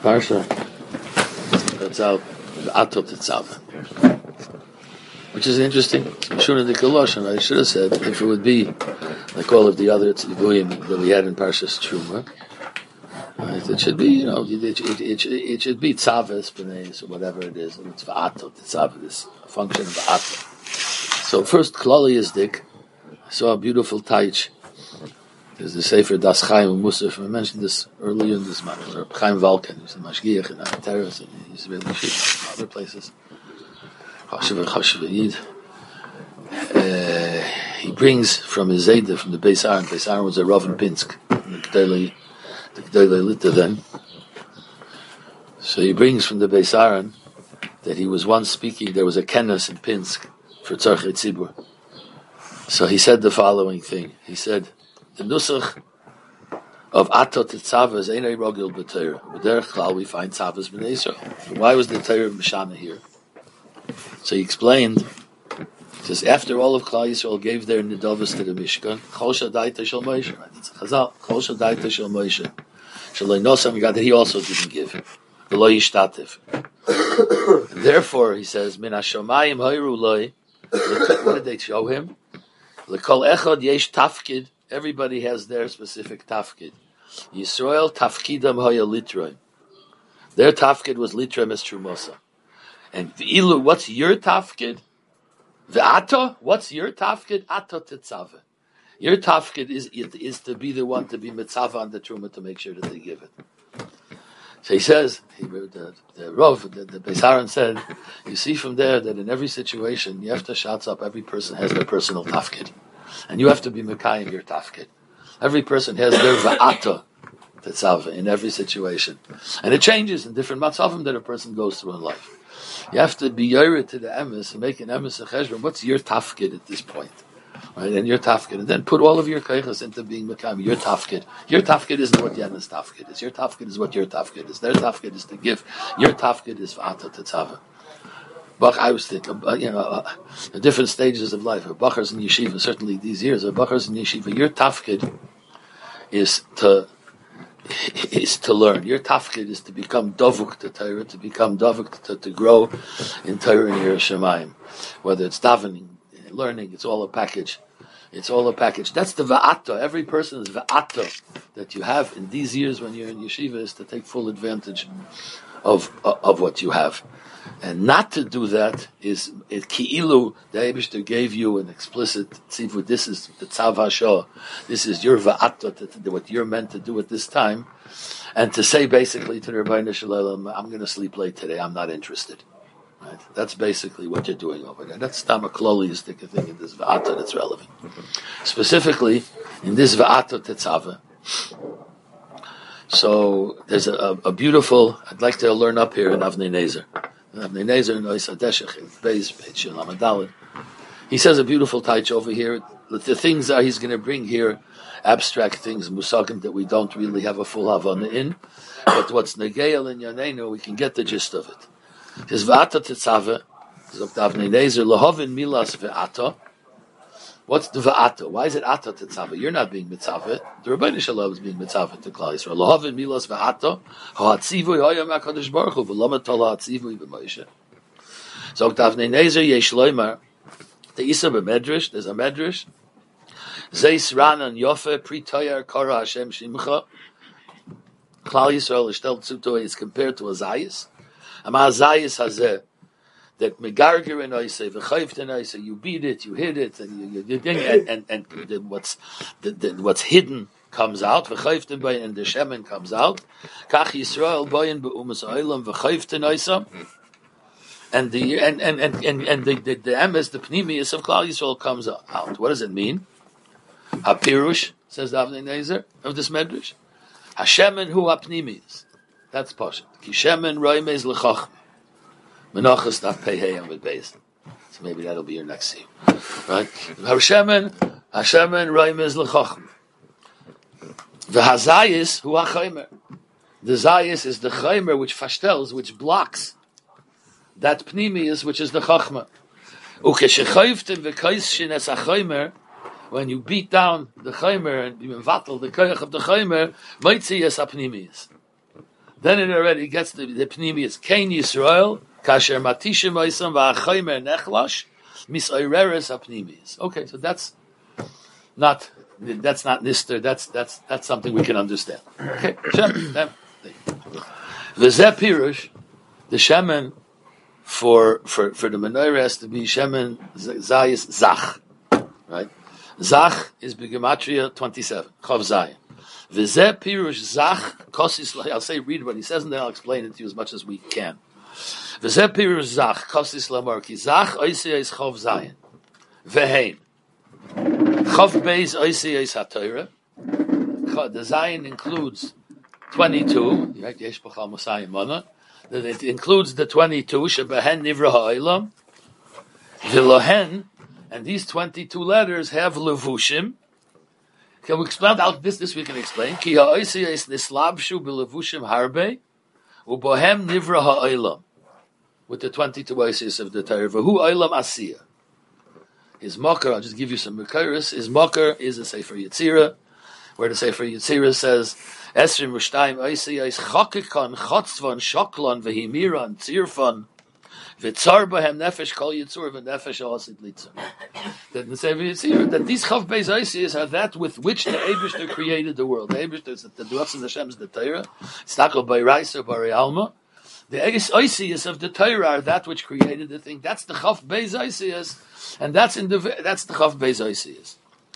Parsha Tetzav, Atot Tetzav, which is interesting. Shuna de Koloshan. I should have said if it would be like all of the other Tzivuyim that we had in Parshas Truma. It should be, it should be Tzaves B'neis or whatever it is. It's V'atot Tetzav. This function of V'atot. So first, Klali is Dik. I saw a beautiful taich. There's the Sefer Das Chaim Musaf. I mentioned this earlier in this month. Or Chaim Valken, who's the Mashgiach in Terrace, and he's really in other places. Chashiv Yid. He brings from his Zayda, from the Beis Aaron. Beis Aaron was a Rav in Pinsk, the G'dolei Lita then. So he brings from the Beis Aaron that he was once speaking, there was a kenas in Pinsk for Tzarchei Tzibur. So he said the following thing. He said, the nusach of Atot Tetzav is Einay Rogil B'Teirah. B'derech Klal we find Tzavas B'nei Yisrael. Why was the Teirah Mishana here? So he explained, he says, after all of Klal Yisrael gave their nidavos to the Mishkan, Chol Shadaita Shel Moshe, right? It's a Chazal, Chol Shadaita Shel Moshe. Shaloi Nosam God that he also didn't give. V'lo Yishtativ. Therefore, he says, Min HaShamayim Hayru Loi, what did they show him? L'kol echad yesh tafkid. Everybody has their specific tafkid. Yisrael tafkidam haya litroim. Their tafkid was litroim es trumosa. And v'ilu, what's your tafkid? V'ato, what's your tafkid? Ato tetzave. Your tafkid is to be the one to be mitzava on the truma to make sure that they give it. So he says, the Rav, the Beis Aaron said, you see from there that in every situation, you have to shout up, every person has their personal tafkid. And you have to be Mekayim your tafkid. Every person has their va'ata tetzava in every situation. And it changes in different matzavim that a person goes through in life. You have to be yored to the emes and make an emes a cheshbon. What's your tafkid at this point? Right? And your tafkid. And then put all of your keiches into being Mekayim your tafkid. Your tafkid isn't what Yana's tafkid is. Your tafkid is what your tafkid is. Their tafkid is to give. Your tafkid is va'ata tetzava. I was thinking, the different stages of life. Bachars in yeshiva, certainly these years, Bachars in yeshiva, your tafkid is to learn. Your tafkid is to become dovuk to Torah, to become dovuk to grow in Torah and Yerushalayim. Whether it's davening, learning, it's all a package. It's all a package. That's the va'ata. Every person's va'ata that you have in these years when you're in yeshiva is to take full advantage of what you have. And not to do that is ki'ilu, the Eibishter gave you an explicit tzivut. This is the tzav hashah. This is your va'atot, what you're meant to do at this time. And to say basically to the Rebbeinu Shalom, I'm going to sleep late today, I'm not interested. Right? That's basically what you're doing over there. That's tam a kloliistic thing in this va'atot that's relevant. Specifically, in this va'atot tetzava. So there's a beautiful, I'd like to learn up here in Avnei Nezer. He says a beautiful taich over here. The things that he's going to bring here, abstract things, musagim that we don't really have a full havana in, but what's negeil in Yaneinu, we can get the gist of it. His v'ata tetzave, Avnei Nezer, lahovin milas ve'ata. What's the va'ata? Why is it ata tetzave? You're not being mitzave. The Rebbeinu Shalom is being mitzave to Klal Yisrael. Lahavin milas va'ata. Ha'atzivui hayam HaKadosh Baruch Hu. V'lama tol ha'atzivui b'Moshe. So Avnei Nezer yesh loymar. The Isa b'medrash. There's a medrash. Zeis ranan yofe pri toyar kara Hashem shimcha. Klal Yisrael ishtel tzutoi is compared to a zayis. Ama zayis hazeh. That megarger and oisei, v'chayft and oisei, you beat it, you hit it, and what's hidden comes out. V'chayft and the shemen comes out. Kach Yisrael boyin be'umas oilam v'chayft and oisei, and the emes, the pnimius of Klal Yisrael comes out. What does it mean? Hapirush, says Avnei Nezer of this medrash. Hashemen hu hapnimius. That's pashat. Ki shemen roimez l'chachma. Menachas not pay hey with base. So maybe that'll be your next scene. Right? Hashemen Raimez L'chochem. The Hazayis hu ha'chaymer. The Zayis is the chaymer which fashtels, which blocks that pnimius, which is the chachma. Ukeshechayvtim v'kaishin es ha'chaymer, when you beat down the chaymer and you mevatel the koyach of the chaymer, maitzi es ha'pnimius. Then it already gets the Pnimius. Kain Yisrael, Kasher Matishim Oisam V'achaymer Nechlash, Misoireres HaPnimius. Okay, so that's not Nister, that's something we can understand. Okay, the Zeh Pirush, the Shemen for the menorah has to be Shemen Zayis Zach. Right? Zach is B'gematria 27, Chav Zayin. V'zeh pirush zach kosis. I'll say read what he says, and then I'll explain it to you as much as we can. V'zeh pirush zach kosis lamar ki zach oisei is chav zayin vehein chav beis oisei is haTorah. The zayin includes 22. Right? Yesh b'chal Mosai Mana. It includes the 22 shebehen nivra ha'olam v'lohen, and these 22 letters have levushim. Can we explain out this we can explain. Ki ha'oisiyos nislabshu b'levushim harbe ubohem nivra ha'olam, with the 22 oisiyos of the Torah. V'hu olam asiyah. His makar, I'll just give you some mekaris. His makar is a Sefer Yetzirah, where the Sefer Yetzirah says Esrim Ushtaim oisiyos chakikon chotzvon shoklon v'himiran tzirfon v'tzar bohem nefesh kol yitzur v'nefesh alasid litzur. That the Sefer Yetzirah, that these chav beis oisiyos are that with which the Eibishter created the world. The Eibishter is the Duatz and Hashem is the Torah. It's not called by Reis or by Alma. The oisiyos of the Torah are that which created the thing. That's the chav beis oisiyos, and that's the chav beis oisiyos.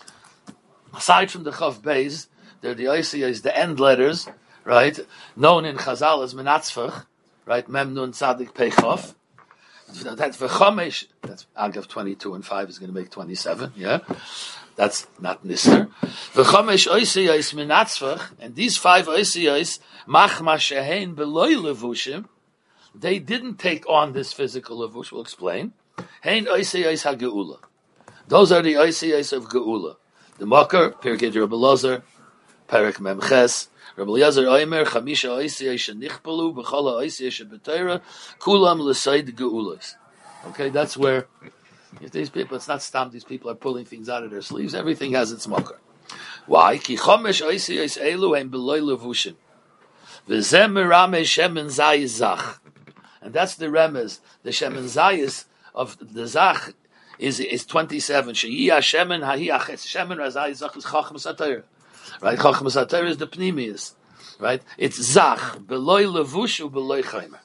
Aside from the chav beis, there are the oisiyos, the end letters, right? Known in Chazal as menatzvach, right? Mem nun tzadik pei chav. That's v'chomesh. That's Agav 22 and 5 is going to make 27. Yeah, that's not Nister. V'chomesh oisiyos menatzvach, and these 5 oisiyos machma shehein beloy levushim. They didn't take on this physical levush. We'll explain. Hein oisiyos hageula. Those are the oisiyos of geula. The Makar, Pirkei Rabbi Elazar, Perek Memches. Rabbi Eliezer Oimer, Chamisha Oisiyos shenichpalu b'chol ha'oisiyos sheb'Torah kulam l'sayd geulos. Okay, that's where if these people, it's not stam. These people are pulling things out of their sleeves. Everything has its makar. Why? Ki chomesh oisiyos elu ein beloy levushim v'zeh merame shemen zayis zach, and that's the remez. The shemen zayis of the zach is 27. Sheyi hashemen hahi achetz shemen zayis zach is chachmas haTorah. Right, Chachmas HaTorah is the Pnimius. Right, it's Zach beloy levushu beloy chaymer.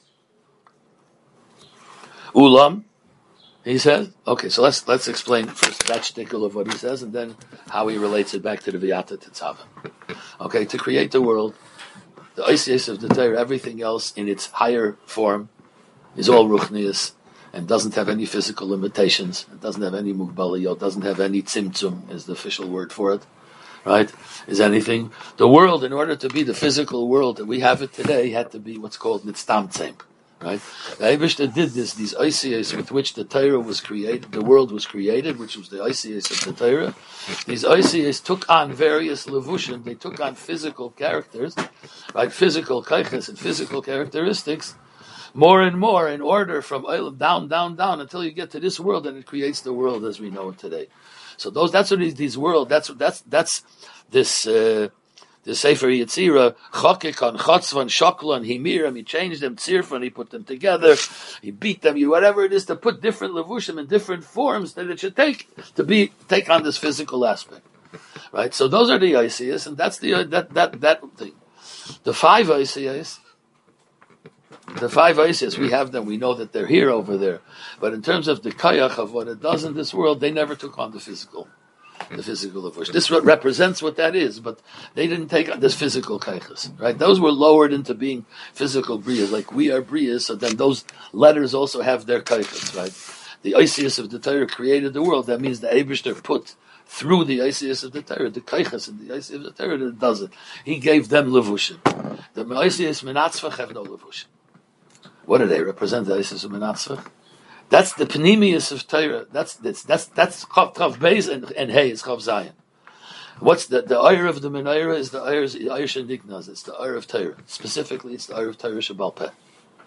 Ulam, he says. Okay, so let's explain first that shtickle of what he says, and then how he relates it back to the V'yata Tetzaveh. Okay, to create the world, the oisiyos of the Torah, everything else in its higher form is all ruchnius and doesn't have any physical limitations. It doesn't have any mugbaliyot. Doesn't have any tzimtzum, is the official word for it. Right? Is anything. The world, in order to be the physical world that we have it today, had to be what's called nitztamtzem. Right? The Eibishter did this, these oisiyos with which the Torah was created, the world was created, which was the oisiyos of the Torah. These oisiyos took on various levushim, they took on physical characters, right? Physical kaiches and physical characteristics, more and more in order from down, until you get to this world, and it creates the world as we know it today. So that's what these world. That's this the Sefer Yetzirah. Chokikon, Chotzvan, Shoklon, Himiram. He changed them, Tzirfon. He put them together. He beat them. Whatever it is to put different levushim in different forms that it should take on this physical aspect. Right. So those are the oisiyos, and that's the that thing. The 5 oisiyos. The 5 oisiyos, we have them. We know that they're here, over there. But in terms of the kayach of what it does in this world, they never took on the physical levush. This represents what that is, but they didn't take on this physical kayachas, right? Those were lowered into being physical briyas, like we are briyas. So then those letters also have their kayachas, right? The oisiyos of the Torah created the world. That means the Eibishter put through the oisiyos of the Torah, the kayachas and the oisiyos of the Torah that does it. He gave them levushim. The oisiyos menatzvach have no levushim. What do they represent? The oisiyos of menatzvach. That's the Pnimius of Torah. That's Chav Beis and Hey is Chav Zayin. What's the Eir of the Menorah is the Eir Shenignaz. It's the Eir of Torah. Specifically, it's the Eir of Torah Shebal Peh.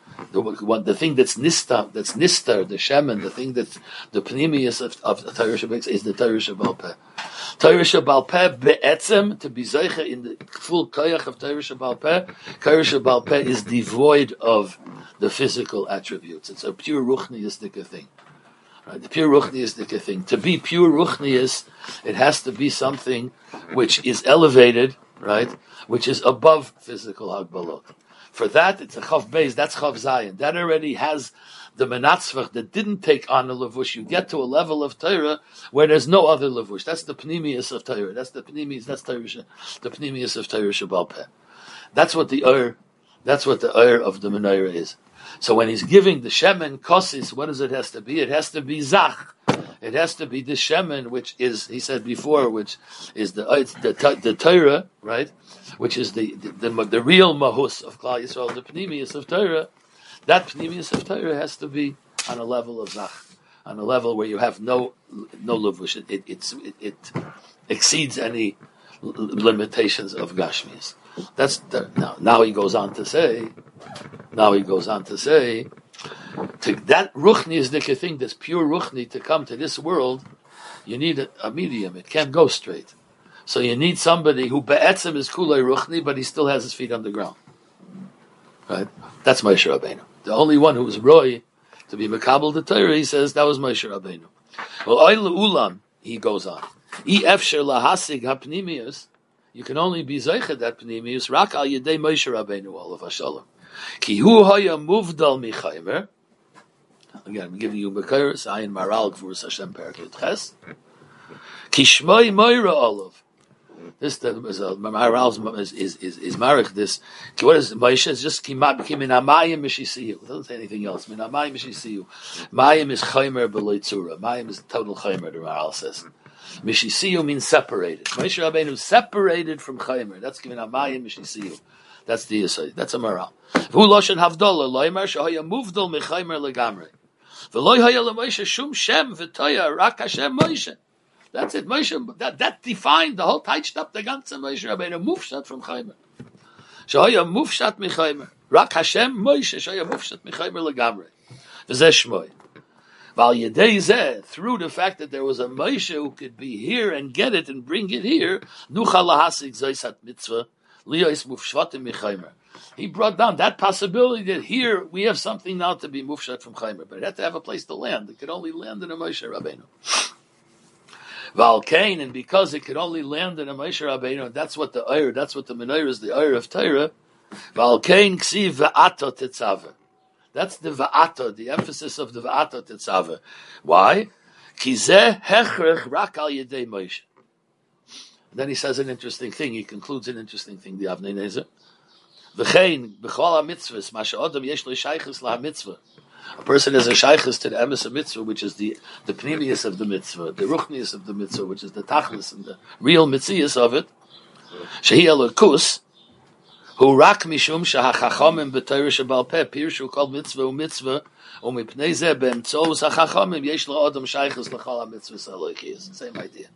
The thing that's nistar, the shemen, the thing that's the pnimius of Torah Shabbat is the Torah Shabbal Peh. Torah Shabbal Peh be'etzem, to be zeicha in the full koyach of Torah Shabbal Peh. Torah Shabbal Peh is devoid of the physical attributes. It's a pure ruchniistic thing. Right? The pure ruchniistic thing. To be pure ruchniis, it has to be something which is elevated, right? Which is above physical hagbalot. For that, it's a chav beis, that's chav zayin. That already has the menatzvach that didn't take on a levush. You get to a level of Torah where there's no other levush. That's the pnimius of Torah. That's the pnimius of Torah Shabbal Peh. That's what the oir of the menorah is. So when he's giving the shemen kosis, what does it has to be? It has to be zach. It has to be the shemen, which is, he said before, which is the Torah, right? Which is the real mahus of Klal Yisrael, the pnimius of Torah. That pnimius of Torah has to be on a level of zach, on a level where you have no levush. It exceeds any limitations of gashmias. That's now he goes on to say. To that ruchni is the thing, this pure ruchni, to come to this world, you need a medium. It can't go straight. So you need somebody who be'etzem is kulei ruchni, but he still has his feet on the ground. Right? That's Moshe Rabbeinu. The only one who was roy to be mekabel the Torah, he says, that was Moshe Rabbeinu. Well, oil ulam, he goes on. I efsher lahasig hapnimius, you can only be zeichet that pnimius, rak al yedei Moshe Rabbeinu, olav hashalom. Ki hu haya muvdal michaymer. Again, I'm giving you Mekayros, Ayin Maral, Gvurus Hashem, Perakut Ches. Ki shmoi moira olav. This Maral is marich. This what is Moshe? It's just min hamayim mishisiyu. It doesn't say anything else. Min hamayim mishisiyu. Mayim is chaymer b'loy tzura. Mayim is total chaymer. The Maral says. Mishisiyu means separated. Moshe Rabbeinu separated from chaymer. That's given hamayim mishisiyu. That's the Yisai. That's a Maral. V'hu loshen havdola loymer shehaya muvdol mechaymer legamrei. V'loy haya leMoshe shum shem v'toya rak Hashem Moshe. That's it. Moshe, that defined the whole Taitchtap, the ganze Moshe Rabbeinu, mufshat from Chaymer. Shehaya mufshat michaymer. Rak Hashem Moshe, shehaya mufshat michaymer legamrei. V'zeh shmoi. Val yedei zeh, through the fact that there was a Moshe who could be here and get it and bring it here, nuchal lahasig zoisat mitzvah, liyos mufshvatim michaymer. He brought down that possibility that here we have something now to be mufshat from Chaymer, but it had to have a place to land. It could only land in a Moshe Rabbeinu. Valkain, and because it could only land in a Moshe Rabbeinu, that's what the Eir, that's what the menorah is, the Eir of Torah. Valkain ksiv va'ato tetzaveh. That's the va'ato, the emphasis of the va'ato tetzaveh. Why? Ki zeh hechrech rak al yedei Moshe. Then he says an interesting thing. He concludes an interesting thing. The Avnei Nezer. V'chein b'chol ha-mitzvahs ma she'odam yesh lo shaychus la-mitzvah. A person has a shaychus to the emes of mitzvah, which is the pnimius of the mitzvah, the ruchnius of the mitzvah, which is the tachlis and the real mitzias of it. Shehi elokus, hu rak mishum shehachachamim b'Torah Shabbal Peh, pirshu kol mitzvah u'mitzvah, u'mipnei zeh be'emtzos hachachamim yesh lo odam shaychus l'chol ha-mitzvahs ha'loikiyas. Same idea.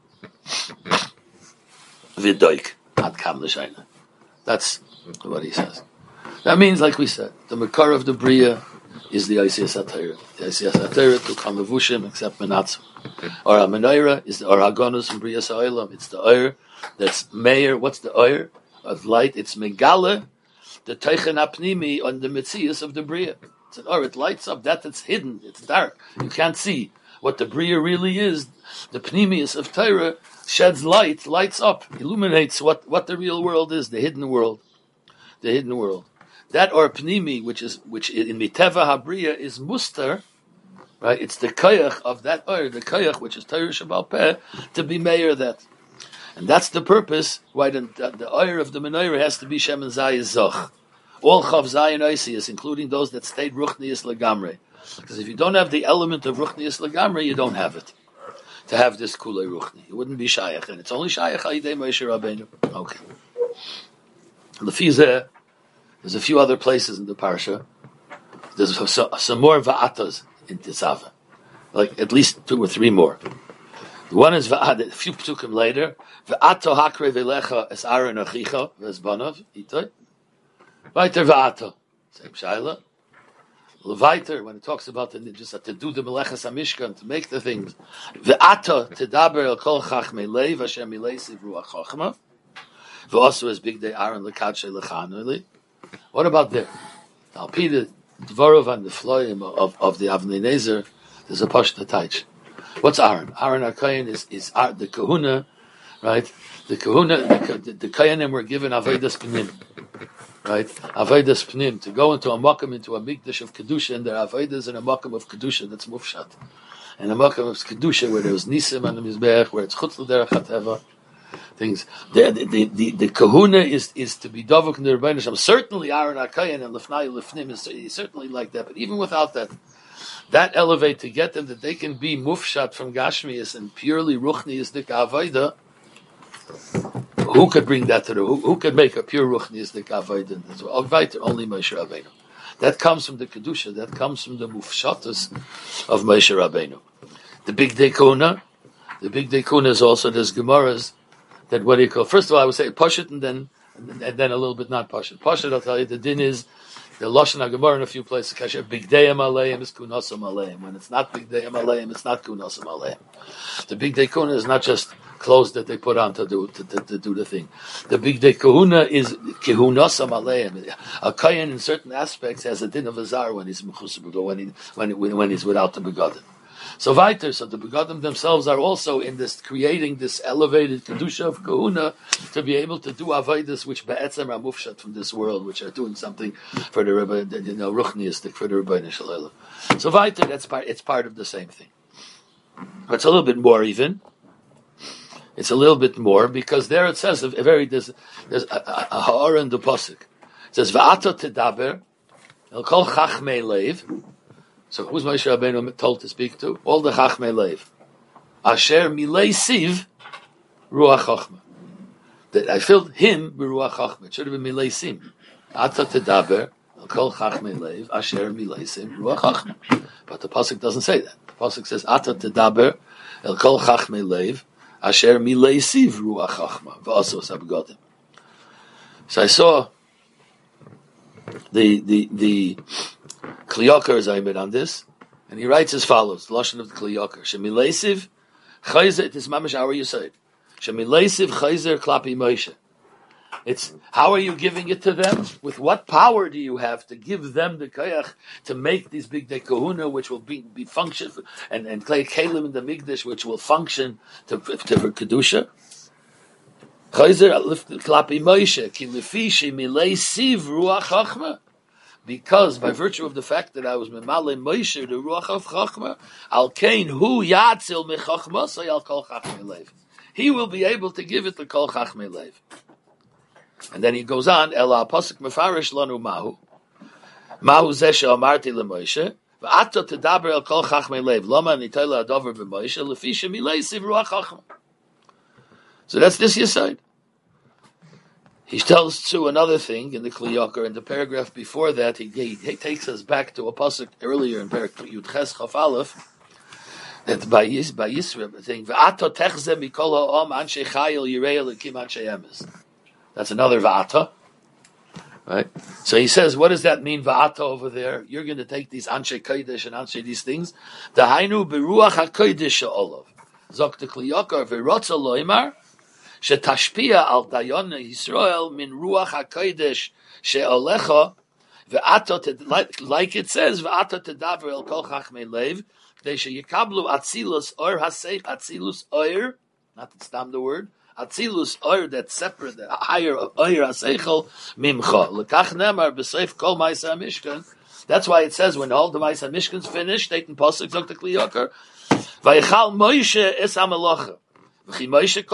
V'doik, ad kam l'shayna. That's what he says. That means, like we said, the Makar of the Bria is the Isiyas HaTorah. The Isiyas HaTorah to come levushim except Menatzu. Or HaMenorah is the Or HaGonus from Bria Sa'olam. It's the Oyer that's Meir. What's the Oyer of light? It's Megale, the Teichen HaPnimi on the Metzias of the Bria. It's an Oyer. It lights up that that's hidden. It's dark. You can't see what the Bria really is. The Pnimius of Torah sheds light, lights up, illuminates what the real world is, the hidden world. The hidden world. That or pnimi, which in miteva habriya is muster, right? It's the koyach of that or the koyach which is Torah Shabbal Peh to be mayor that, and that's the purpose why the oyer of the menorah has to be Shem and Zayis Zoch, all chav Zayin Oisius, including those that stayed ruchnius legamre. Because if you don't have the element of ruchnius legamre, you don't have it. To have this kulei ruchni, it wouldn't be shayach, and it's only shayach ayidei Moshe Rabbeinu. Okay. Lefizeh. There's a few other places in the parsha. There's some more va'atas in Tetzaveh, like at least 2 or 3 more. The one is va'at. A few psukim later, va'ato hakre velecha es Aaron achicha v'es banav itay. Weiter va'ato. Same shaila. Levaiter, when it talks about just to do the Melechas HaMishkan, to make the things. Ve'ata tedaber el kol chachmei leiv asher milesiv ruach chachma. Ve'osu es big day Aaron lekadshe lechanuli. What about there? Al pi the dvorov and the floim of the Avnei Nezer, there's a pashta taich. What's Aaron? Aaron HaKohen is the kahuna, right? The kahuna, the Kohanim were given Avodas Pnim, right? Avodas Pnim, to go into a makam, into a mikdash of Kedusha, and there are Avodas in a makam of Kedusha, that's Mufshat. And a makam of Kedusha, where there was Nisim and the Mizbeach, where it's Chutz L'derech HaTeva, things. The kahuna is to be Dovuk in the Rebbeinu Shem. Certainly Aaron HaKohen and Lefnai Lefnim is certainly like that, but even without that, that elevate to get them that they can be mufshat from Gashmias and purely Ruchniistic Avodah. Who could bring that to the? Who could make a pure Ruchniistic Avodah? Only Moshe Rabbeinu. That comes from the kedusha. That comes from the mufshatus of Moshe Rabbeinu. The big dekuna. The big dekuna is also there's gemaras that what do you call? First of all, I would say pashut and then a little bit not pashut. Pashut, I'll tell you, the din is. The Lashon HaGemara in a few places, Kasher, Big Deyam Aleim is Kunasam Aleim. When it's not Big Deyam Aleim, it's not Kunasam Aleim. The Big Day Kahuna is not just clothes that they put on to do the thing. The Big Day Kahuna is Kehunasam Aleim. A Kayan in certain aspects has a din of Azar when he's Mechusabud, or when he's without the Begadim. So weiter, so the Begadim themselves are also in this, creating this elevated Kedusha of Kahuna to be able to do Avodas which Be'etzem are mufshat from this world, which are doing something for the Rebbe, Ruchniistic, for the Rebbeinu Shalom. So weiter, it's part of the same thing. But it's a little bit more even. It's a little bit more, because there it says, there's a ha'ara in the Pasuk. It says, Va'ata tedaber, el kol chachmei leiv. So who's Moshe Rabbeinu told to speak to? All the Chachmei Leiv. Asher milei siv ruach chachma. That I filled him with ruach chachma. It should have been milei sim. Ata tedaber al kol Chachmei Leiv asher milei sim ruach chachma. But the pasuk doesn't say that. The pasuk says Ata tedaber el kol Chachmei Leiv asher milei siv ruach chachma. V'asos abgodim. So I saw the Kli Yakar is aimed on this, and he writes as follows: the lashon of the Kli Yakar, Shemilesiv chayzer. It is mamash our Yisod. Shemilesiv chayzer klapi Moshe. It's how are you giving it to them? With what power do you have to give them the koyach to make these big day kahuna, which will be function, and clay kalim in the migdash, which will function to for kedusha? Chayzer klapi Moshe ki lefi shemilesiv ruach chachma. Because by virtue of the fact that I was memale Moshe the ruach of chachma, al kain hu yatzil mechachma so al kol chachmei leiv. He will be able to give it to kol chachmei leiv. And then he goes on, Ela pasuk mefarish lanu mahu zeh she'amarti leMoshe v'ato tedaber el kol chachmei leiv lama nitayla adover b'Moshe lefi shemilei siv ruach chachma. So that's this Yesod. He tells to another thing in the Kli Yakar, in the paragraph before that, he takes us back to a pasuk earlier in Perek Yud Ches Chaf Aleph, that by Yisra, saying, V'ato techze mikol ha'om anshe chayil yirei elikim anshe emes. That's another V'ato. Right? So he says, what does that mean, V'ato over there? You're going to take these anshe kodesh and anshe these things. Dahainu beruach ha-kodesh she'olav. Zok the Kli Yakar, v'rotza loimar, shetashpia al dayon Yisrael min ruach hakodesh she'olecha ve'ato like it says ve'ato tedaver el kol chachmei leiv they sheyikablu atzilus or hasei atzilus oir, not to stam the word atzilus oir, that's separate, the higher oir haseichel mimcha lekach nemar b'seif kol ma'aseh mishkan. That's why it says when all the ma'aseh mishkan's finished, they can pasuk zok the Kli Yakar vayichal Moshe es hamelacha. Moshe did the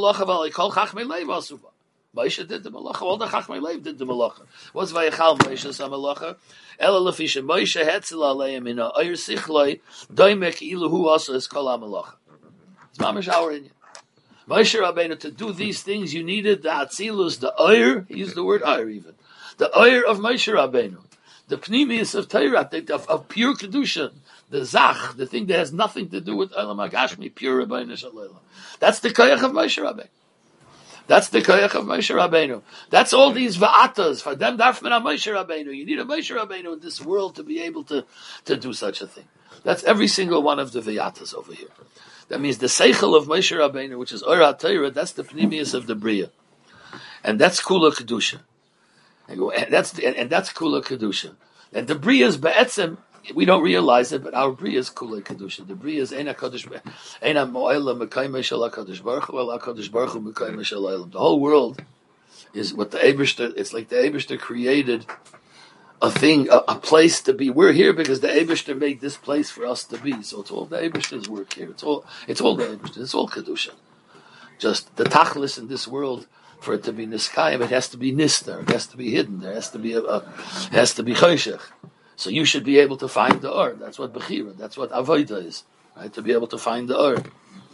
malacha. All the Chachmei Leiv did the malacha. What's Vayichal Moshe Samalacha? Ela lefisha Moshe hetzel aleim in a oyer sichloi doimek ilu hu also is kol hamalacha. It's mamash our in you. Moshe Rabbeinu, to do these things, you needed the atzilus, the oyer. He used the word oyer even. The oyer of Moshe Rabbeinu, the pnimius of Torah, of pure kedusha. The zach, the thing that has nothing to do with Olam HaGashmi, pure Rebbeinu Shalom. That's the koyach of Moshe Rabbeinu. That's the koyach of Moshe Rabbeinu. That's all these va'atas. For them, darfman a Moshe Rabbeinu. You need a Moshe Rabbeinu in this world to be able to do such a thing. That's every single one of the va'atas over here. That means the seichel of Moshe Rabbeinu, which is Or HaTorah, that's the pnimius of the Bria. And that's Kula Kedusha. And that's Kula Kedusha. And the Bria is Be'etzem, we don't realize it, but our Bria is Kula Kedusha. The Bria is Eina Mo'ela Mekayme Shel HaKadosh Baruch Hu El HaKadosh Baruch Hu Mekayme Shel Olam. The whole world is what the Eibishter, it's like the Eibishter created a thing, a place to be. We're here because the Eibishter made this place for us to be. So it's all the Eibishter's work here. It's all the Eibishter. It's all Kedusha. Just the Tachlis in this world, for it to be Niskayim, it has to be Nistar. It has to be hidden. There has to be Choshech. So you should be able to find the Or. That's what Bechira, that's what Avodah is. Right? To be able to find the Or.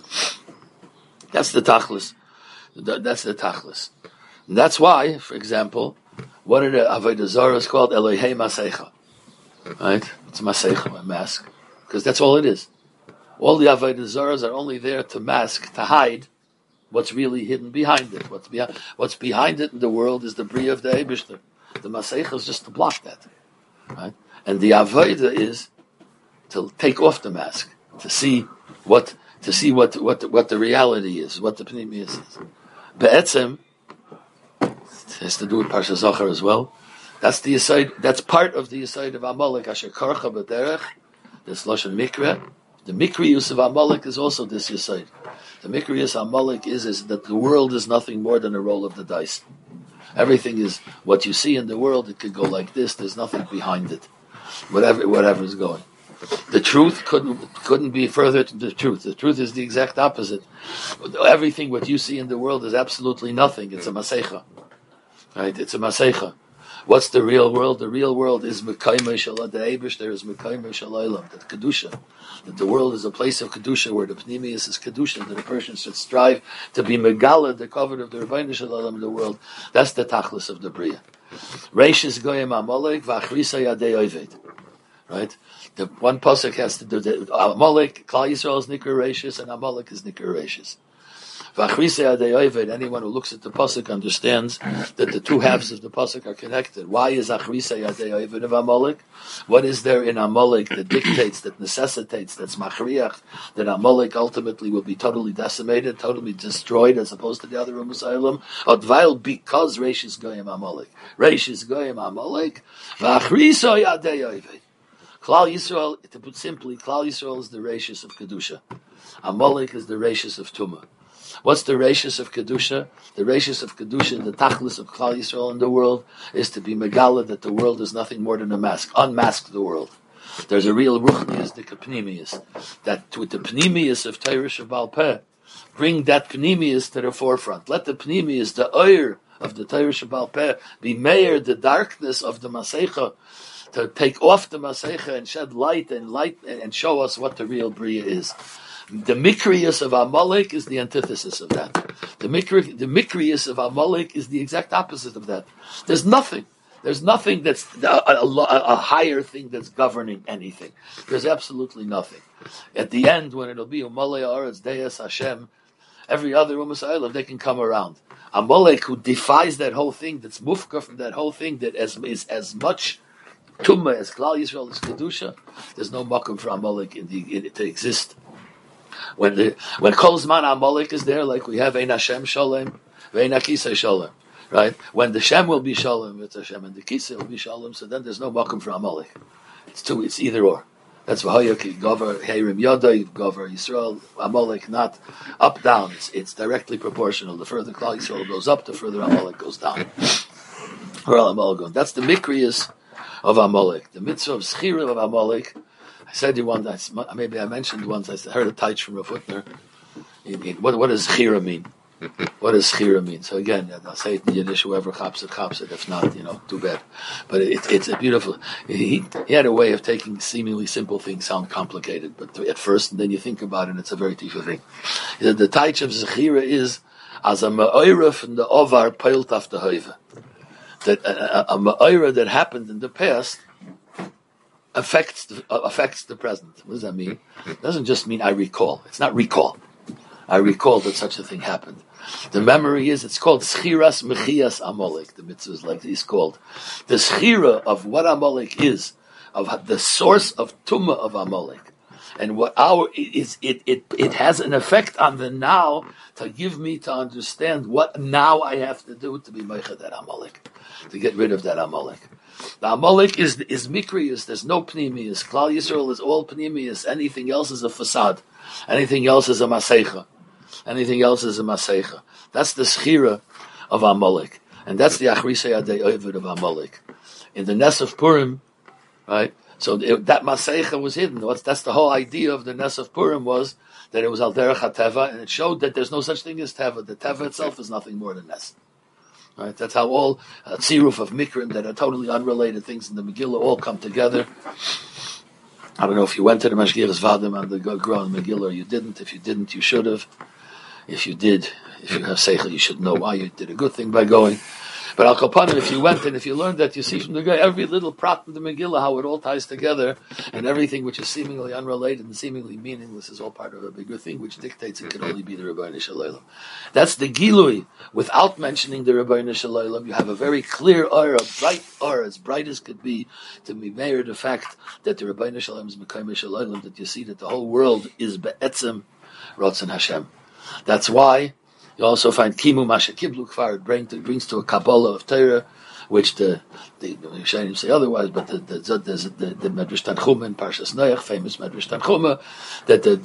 That's the Tachlis. That's the Tachlis. And that's why, for example, what are the Avodah Zarahs called? Elohei Masecha. Right? It's Masecha, a mask. Because that's all it is. All the Avodah Zarahs are only there to mask, to hide what's really hidden behind it. What's behind it in the world is the Bria of the Eibishter. The Masecha is just to block that. Right? And the Avodah is to take off the mask, to see what the reality is, what the Pnimius is. Be'etzem, it has to do with Parsha Zachar as well. That's the aside. That's part of the aside of Amalek. Asher karcha b'derech. This lashon mikra. The mikrius of Amalek is also this aside. The mikrius Amalek is that the world is nothing more than a roll of the dice. Everything is what you see in the world. It could go like this. There's nothing behind it. Whatever is going. The truth couldn't be further to the truth. The truth is the exact opposite. Everything what you see in the world is absolutely nothing. It's a masecha. Right? It's a masecha. What's the real world? The real world is Mekayme Shalom. The Eibush there is Mekayme Shalom. That Kedusha. That the world is a place of Kedusha where the Pnimius is Kedusha. That a person should strive to be Megala, the covered of the Rebbeinu Shalom in the world. That's the Tachlis of the Bria. Reishis Goyim Amalek V'achrisa Yadei Oved. Right? The one pasuk has to do the Amalek, Klal Yisrael is Nikar Reishis, and Amalek is Nikar Reishis. Anyone who looks at the pasuk understands that the two halves of the pasuk are connected. Why is Achrisa Yadei Oived of Amalek? What is there in Amalek that dictates, that necessitates, that's machriach, that Amalek ultimately will be totally decimated, totally destroyed, as opposed to the other Umas Olam? Odvail, because Reishis Goyim Amalek. Reishis Goyim Amalek, V'achrisa Yadei Oived. Klal Yisrael, to put simply, Klal Yisrael is the Reishis of Kedusha. Amalek is the Reishis of Tumah. What's the Reishis of Kedusha? The Reishis of Kedusha, the Tachlis of Klal Yisrael in the world, is to be Megala, that the world is nothing more than a mask. Unmask the world. There's a real Ruchnius, the Pnimius. That with the Pnimius of Torah Shabbal Peh, bring that Pnimius to the forefront. Let the Pnimius, the Oyer of the Torah Shabbal Peh, be mayor, the darkness of the Masecha, to take off the Masecha and shed light and show us what the real Bria is. The Mikrius of Amalek is the antithesis of that. The Mikrius of Amalek is the exact opposite of that. There's nothing that's a higher thing that's governing anything. There's absolutely nothing. At the end, when it'll be Umalei Aretz Deis Hashem, every other Umas Olam, they can come around. Amalek, who defies that whole thing, that's mufka from that whole thing, that is as much Tumah as Klal Yisrael is Kedusha, there's no makom for Amalek to exist. When Kol Zman Amalek is there, like we have Ein Hashem Shalom, Vein Akisa Shalom, right? When the Shem will be Shalom, it's Hashem, and the Kisa will be Shalom, so then there's no makom for Amalek. It's either or. That's V'hayaki Gover Heirim Yodai Gover Yisrael Amalek, not up down. It's directly proportional. The further Klal Yisrael goes up, the further Amalek goes down. That's the Mikrius of Amalek. The mitzvah of Schira of Amalek. I said you once, maybe I mentioned once, I heard a taich from a Footner. What does Schira mean? What does Schira mean? So again, I'll say it in Yiddish, whoever chaps it. If not, too bad. But it's a beautiful, he had a way of taking seemingly simple things sound complicated, but at first, and then you think about it, it's a very deep thing. He said the taich of Schira is, as a ma'oira from the Ovar peilt af the Hoive. That a ma'oira that happened in the past affects the present. What does that mean? It doesn't just mean I recall. It's not recall. I recall that such a thing happened. The memory is, it's called Schiras Mechias Amalek. The mitzvah is like it's called. The Schira of what Amalek is, of the source of Tumah of Amalek. And what it has an effect on the now to give me to understand what now I have to do to be meichad that Amalek, to get rid of that Amalek. The Amalek is mikrius. There's no pnimius. Klal Yisrael is all pnimius. Anything else is a facade. Anything else is a maseicha. Anything else is a maseicha. That's the schira of Amalek, and that's the achrisei adei ovid of Amalek. In the Ness of Purim, right? So that Maseicha was hidden. That's the whole idea of the Ness of Purim, was that it was Al Derech HaTeva, and it showed that there's no such thing as Teva. The Teva itself is nothing more than Ness. Right? That's how all tziruf of Mikrim that are totally unrelated things in the Megillah all come together. I don't know if you went to the Mashgiras Vadim on the Gra Megillah or you didn't. If you didn't, you should have. If you did, if you have Seichel, you should know why you did a good thing by going. But Al Kapanim, if you went and if you learned that, you see from the guy every little prat in the Megillah how it all ties together, and everything which is seemingly unrelated and seemingly meaningless is all part of a bigger thing, which dictates it can only be the Rebbeinu Shalom. That's the Gilui. Without mentioning the Rebbeinu Shalom, you have a very clear aura, bright aura, as bright as could be, to be measured the fact that the Rebbeinu Shalom is Mekayim Shalom, that you see that the whole world is Be'etzem Ratzon Hashem. That's why you also find Kimu Masha Kiblu Kfar. It brings to a Kabbalah of Torah, which the Rishonim say otherwise, but the Medrash Tanchuma in Parshas Noach, famous Medrash Tanchuma, that the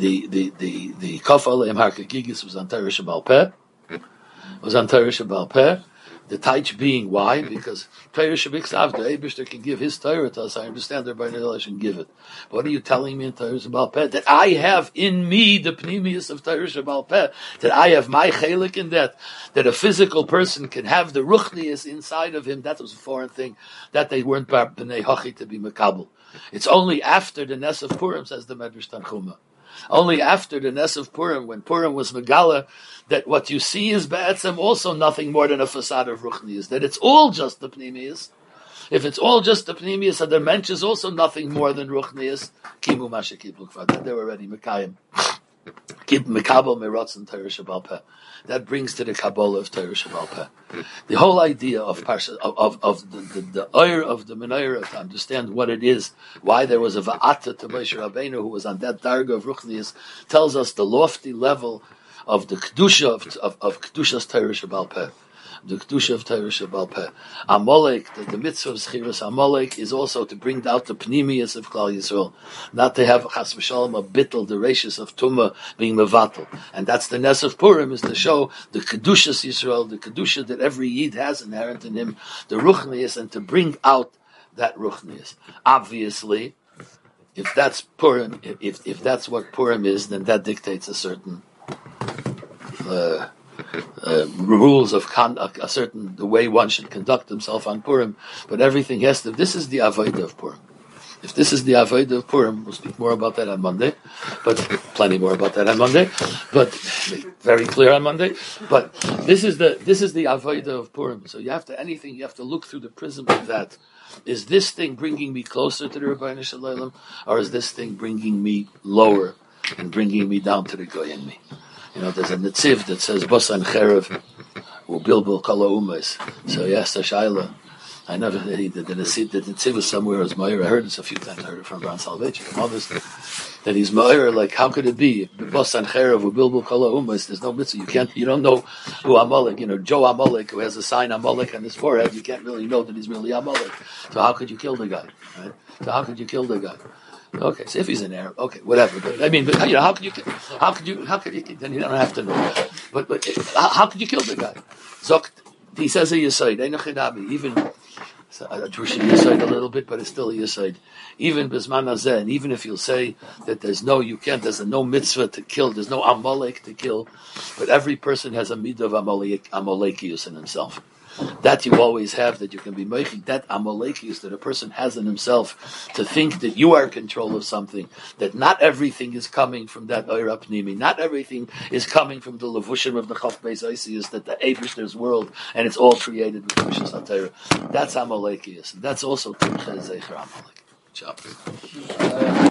Kaf Aleim Har Kegigis was on Torah Shebal Peh. Was on Torah Shebal Peh. The Taich being why? Because Torah Shebiksav, the Eibishter can give his Torah to us. I understand that by the should give it. But what are you telling me in Torah Shebal Peh? That I have in me the pnimius of Torah Shebal Peh. That I have my chelik in that. That a physical person can have the ruchnius inside of him. That was a foreign thing. That they weren't b'nei hachi to be makabel. It's only after the Ness of Purim, says the Medrash Tanchuma. Only after the Ness of Purim, when Purim was Megala, that what you see is Ba'atzem also nothing more than a facade of Ruchnius, that it's all just the Pnimius. If it's all just the Pnimius, and the Mensch is also nothing more than Ruchnius, Kimu Masha Kiblu Kfar, that they were already Mekayim. Kib Mekabel Merotzen Torah Shebal Peh. That brings to the Kabbalah of Torah Shebal Peh. The whole idea of the oir of the Menorah, to understand what it is, why there was a Va'ata to Moshe Rabbeinu who was on that darga of Ruchnius, tells us the lofty level of the Kedusha of Kedusha's Torah Shebal Peh. The Kedusha of Torah Shebal Peh. Amalek, the mitzvah of Schiras Amalek, is also to bring out the pnimius of Klal Yisrael, not to have Chas v'Shalom a bittul, the ratius of Tumah being mevatel. And that's the Ness of Purim, is to show the Kedushas Yisrael, the Kedusha that every Yid has inherent in him, the Ruchnius, and to bring out that Ruchnius. Obviously, if that's Purim, if that's what Purim is, then that dictates a certain rules of conduct, the way one should conduct himself on Purim, but everything has to. This is the avodah of Purim. If this is the avodah of Purim, we'll speak more about that on Monday, but plenty more about that on Monday, but very clear on Monday. But this is the avodah of Purim. So you have to look through the prism of that. Is this thing bringing me closer to the Rebbeinu Shalom, or is this thing bringing me lower and bringing me down to the Goyen me? You know, there's a netziv that says Bosan Cherev Ubilbil Kala Umas. So he asked Shaila. I never the netziv was somewhere as Meir. I heard this a few times. I heard it from Brown Salvation, from others, that he's Meir. Like, how could it be Bosan Cherev Ubilbil Kala Umas? There's no mitzvah. You don't know who Amalek. You know, Joe Amalek, who has a sign Amalek on his forehead. You can't really know that he's really Amalek. So how could you kill the guy? Right? So how could you kill the guy? Okay, so if he's an Arab, okay, whatever. But I mean, you know, how could you? Then you don't have to know. But how could you kill the guy? So he says a yisoid, even a Jewish yisoid a little bit, but it's still a yisoid. Even bisman hazeh, and even if you'll say that there's no mitzvah to kill, there's no amalek to kill, but every person has a midah of amalekius in himself. That you always have, that you can be making, that amalekius that a person has in himself, to think that you are in control of something, that not everything is coming from that oira pnimi, not everything is coming from the levushim of the Chaf Beis Isius, that the Eibishter's world, and it's all created with Kushas HaTorah. That's amalekius. That's also Timcha Zecher Amalek. Good job.